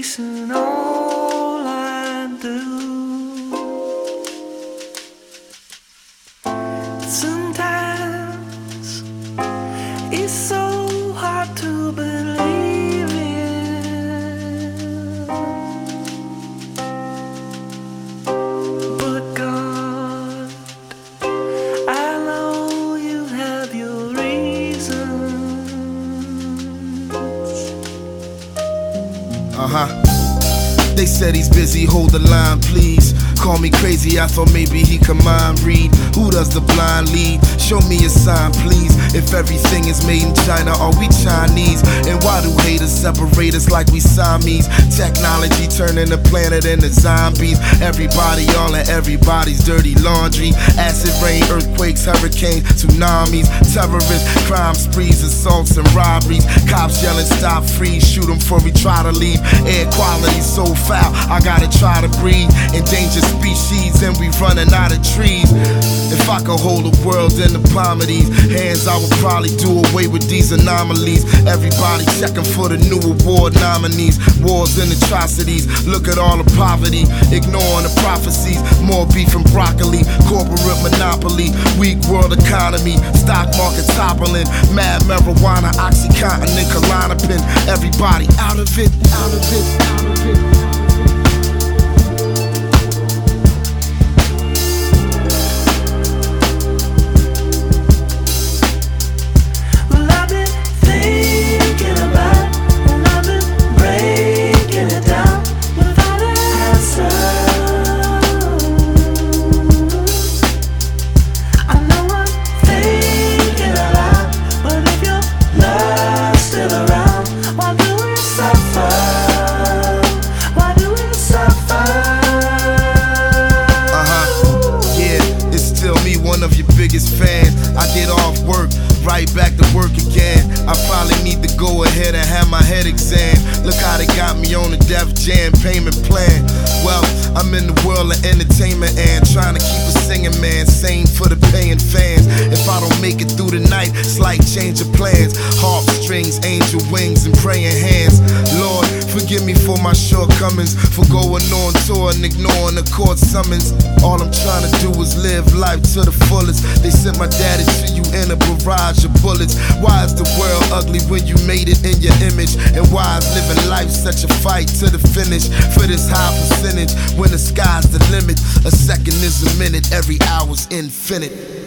chasing all I do. Sometimes it's so hard to believe in, but God, I know you have your reasons. They said he's busy, hold the line please. Call me crazy, I thought maybe he could mind read. Who does the blind lead? Show me a sign please. If everything is made in China, are we Chinese? And why do haters separate us like we Siamese? Technology turning the planet into zombies. Everybody all in everybody's dirty laundry. Acid rain, earthquakes, hurricanes, tsunamis. Terrorists, crime sprees, assaults and robberies. Cops yelling stop, freeze, shoot them before we try to leave. Air quality so foul, I gotta try to breathe. Endangered species and we running out of trees. If I could hold the world in the palm of these hands, I would probably do away with these anomalies. Everybody checking for the new award nominees. Wars and atrocities, look at all the poverty. Ignoring the prophecies, more beef and broccoli. Corporate monopoly, weak world economy. Stock market toppling, mad marijuana, Oxycontin and Klonopin. Everybody out of it, out of it, out of it. One of your biggest fans. I get off work, right back to work again. I probably need to go ahead and have my head exam. Look how they got me on the Def Jam payment plan. Well, I'm in the world of entertainment and trying to keep a singing man sane for the paying fans. If I don't make it through the night, slight change of plans. Harp strings, angel wings, and praying hands. Lord, forgive me for my shortcomings, for going on tour and ignoring the court summons. All I'm trying to do is live life to the fullest. They sent my daddy to you in a barrage of bullets. Why is the world ugly when you made it in your image? And why is living life such a fight to the finish? For this high percentage, when the sky's the limit, a second is a minute, every hour's infinite.